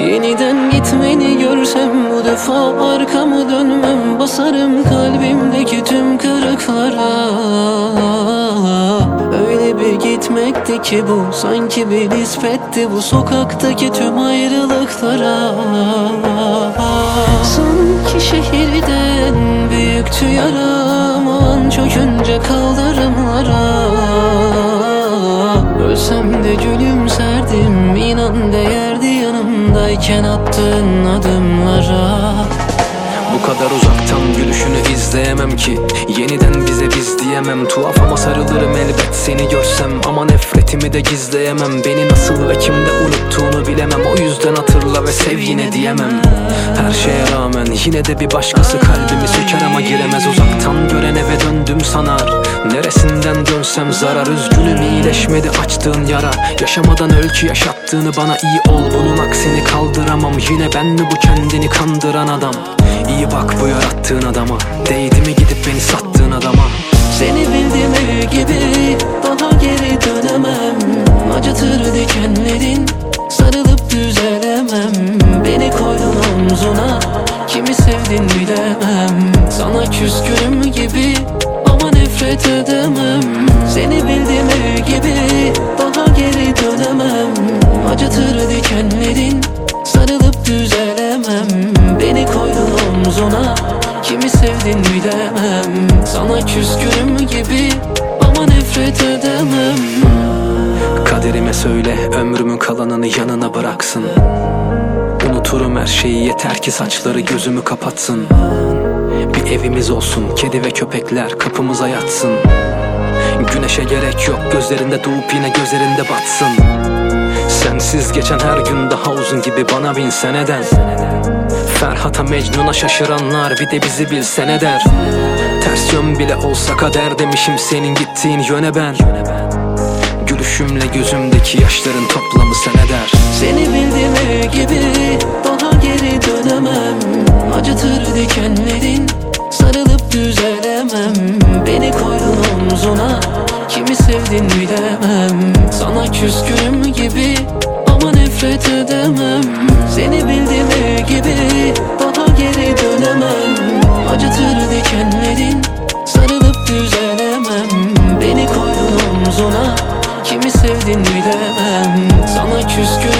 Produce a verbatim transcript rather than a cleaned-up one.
Yeniden gitmeni görsem bu defa arkamı dönmem. Basarım kalbimdeki tüm kırıklara. Öyle bir gitmekti ki bu, sanki bir nispetti bu sokaktaki tüm ayrılıklara. Sanki şehirden büyüktü yaram, o an çökünce kaldırımlara. Ölsem de gülümserdim, inan değerdi yanımdayken attığın adımlara. Bu kadar uzaktan gülüşünü izleyemem ki, yeniden bize biz diyemem. Tuhaf ama sarılırım elbet seni görsem, ama nefretimi de gizleyemem. Beni nasıl ve kimde unuttuğunu bilemem, o yüzden hatırla ve sev yine diyemem. Her şeye rağmen yine de bir başkası kalbimi söker ama giremez. Uzaktan gören eve döndüm sanar, neresinden dönsem zarar. Üzgünüm, iyileşmedi açtığın yara. Yaşamadan ölçü yaşattığını bana, iyi ol bunun aksini kaldıramam. Yine ben mi bu kendini kandıran adam? İyi bak bu yarattığın adama, değdi mi gidip beni sattığın adama? Seni bildim ev gibi, daha geri dönemem. Acıtır dikenlerin, sarılıp düzelemem. Beni koydun omzuna, kimi sevdin bilemem. Sana küskünüm gibi ama nefret edemem. Seni bildim ev gibi, daha geri dönemem. Acıtır dikenlerin, sarılıp düzelemem. Beni koydun omzuna, kimi sevdin bilemem. Sana küskünüm gibi ama nefret edemem. Kaderime söyle ömrümün kalanını yanına bıraksın. Unuturum her şeyi, yeter ki saçları gözümü kapatsın. Bir evimiz olsun, kedi ve köpekler kapımıza yatsın. Güneşe gerek yok, gözlerinde doğup yine gözlerinde batsın. Sensiz geçen her gün daha uzun gibi bana bin seneden. Ferhat'a Mecnun'a şaşıranlar bir de bizi bilsene der. Ters yön bile olsa kader demişim senin gittiğin yöne ben. Gülüşümle gözümdeki yaşların toplamı sen eder. Seni bildim ev gibi, daha geri dönemem. Acıtır dikenlerin, sarılıp düzelemem. Beni koydun omzuna, kimi sevdin bilemem. Sana küskünüm gibi ama nefret edemem. Seni bildim ev gibi, daha geri dönemem. Acıtır dikenlerin, sarılıp düzelemem. Beni koydun omzuna, kimi sevdin bilemem. Sana küskün